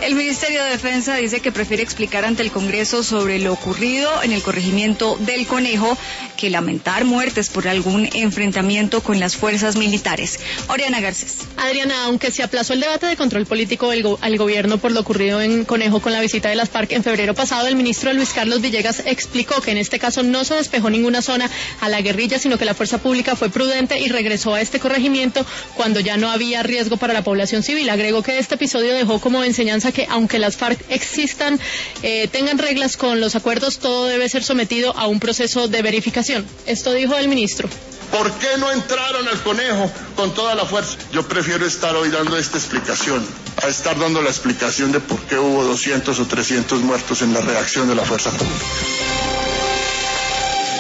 El Ministerio de Defensa dice que prefiere explicar ante el Congreso sobre lo ocurrido en el corregimiento del Conejo que lamentar muertes por algún enfrentamiento con las fuerzas militares. Oriana Garcés. Adriana, aunque se aplazó el debate de control político al gobierno por lo ocurrido en Conejo con la visita de las FARC en febrero pasado, el ministro Luis Carlos Villegas explicó que en este caso no se despejó ninguna zona a la guerrilla, sino que la fuerza pública fue prudente y regresó a este corregimiento cuando ya no había riesgo para la población civil. Agregó que este episodio dejó como enseñanza que aunque las FARC existan, tengan reglas con los acuerdos, todo debe ser sometido a un proceso de verificación. Esto dijo el ministro. ¿Por qué no entraron al Conejo con toda la fuerza? Yo prefiero estar hoy dando esta explicación a estar dando la explicación de por qué hubo 200 o 300 muertos en la reacción de la fuerza pública.